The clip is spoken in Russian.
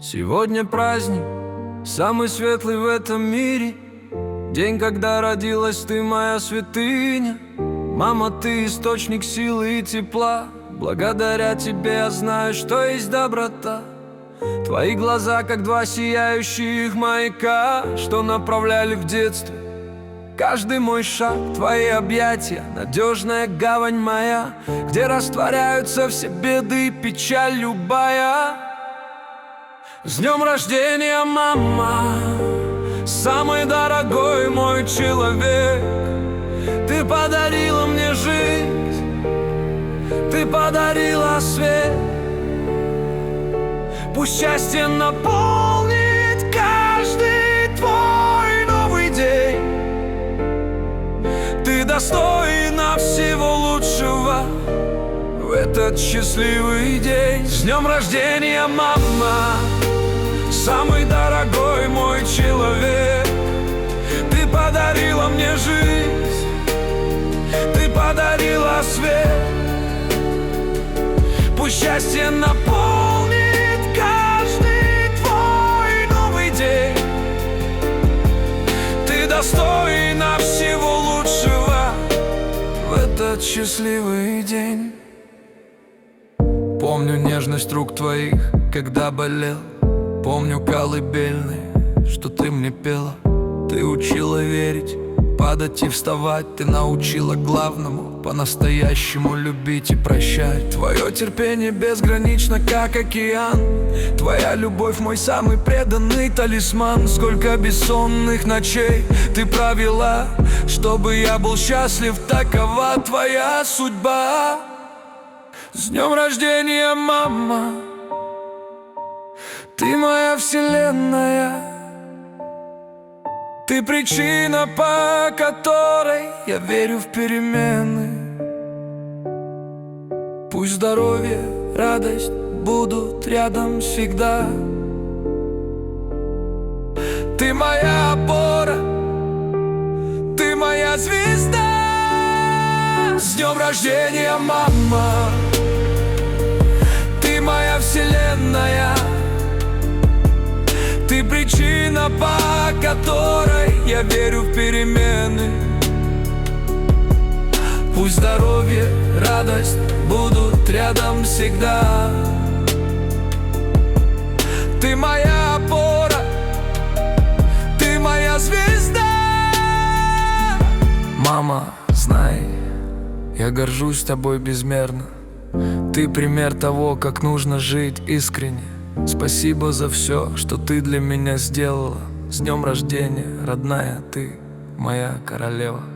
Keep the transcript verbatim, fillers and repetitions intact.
Сегодня праздник, самый светлый в этом мире. День, когда родилась ты, моя святыня. Мама, ты источник силы и тепла. Благодаря тебе я знаю, что есть доброта. Твои глаза, как два сияющих маяка, что направляли в детстве каждый мой шаг. Твои объятия, надежная гавань моя, где растворяются все беды и печаль любая. С днем рождения, мама, самый дорогой мой человек. Ты подарила мне жизнь, ты подарила свет. Пусть счастье наполнит каждый твой новый день. Ты достойна всего лучшего в этот счастливый день. С днем рождения, мама, самый дорогой мой человек. Ты подарила мне жизнь, ты подарила свет. Пусть счастье наполнит каждый твой новый день. Ты достойна всего лучшего в этот счастливый день. Помню нежность рук твоих, когда болел. Помню колыбельные, что ты мне пела. Ты учила верить, падать и вставать. Ты научила главному по-настоящему любить и прощать. Твое терпение безгранично, как океан. Твоя любовь мой самый преданный талисман. Сколько бессонных ночей ты провела, чтобы я был счастлив. Такова твоя судьба. С днем рождения, мама, ты моя вселенная. Ты причина, по которой я верю в перемены. Пусть здоровье, радость будут рядом всегда. Ты моя опора, ты моя звезда. С днем рождения, мама, ты моя вселенная. Ты причина, по которой я верю в перемены. Пусть здоровье, радость будут рядом всегда. Ты моя опора, ты моя звезда. Мама, знай, я горжусь тобой безмерно. Ты пример того, как нужно жить искренне. Спасибо за все, что ты для меня сделала. С днем рождения, родная, ты моя королева.